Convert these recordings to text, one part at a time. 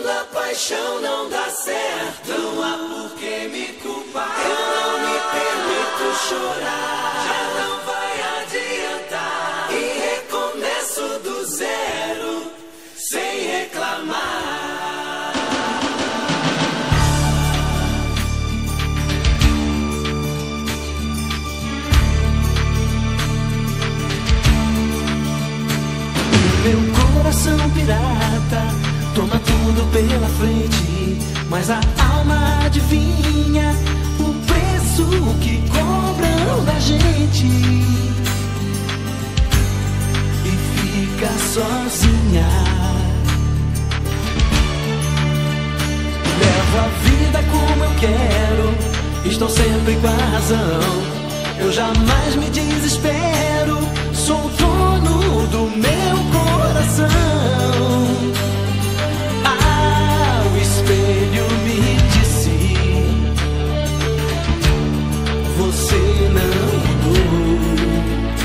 paixão não dá certo, não há por que me culpar. Eu não me permito chorar, já não vai adiantar. E recomeço do zero, sem reclamar. Meu coração pirata toma tudo pela frente, mas a alma adivinha o preço que cobram da gente e fica sozinha. Levo a vida como eu quero, estou sempre com a razão. Eu jamais me desespero, sou dono do meu coração. Espelho me disse: você não mudou.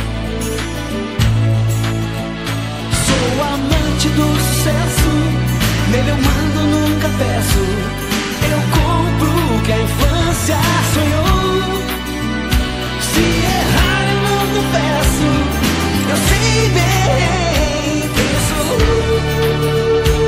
Sou amante do sucesso, nele eu mando, nunca peço. Eu compro o que a infância sonhou. Se errar eu não confesso, eu sei bem quem sou.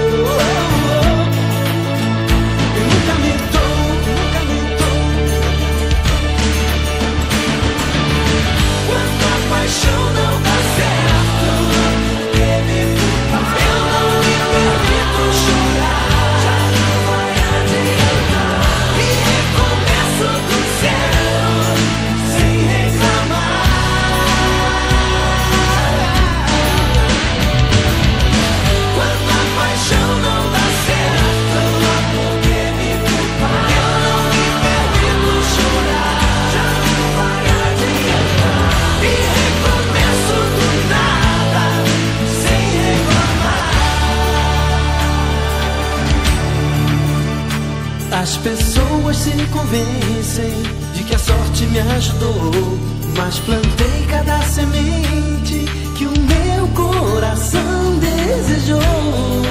Paixão não dá certo, que me culpar. Eu não me permito chorar, já não vai adiantar. E recomeço do zero, sem reclamar. Quando a paixão não dá certo, não há por que me culpar. Eu não me permito chorar, já não vai adiantar. E recomeço do nada, sem reclamar. As pessoas se convencem de que a sorte me ajudou, mas plantei cada semente que o meu coração desejou.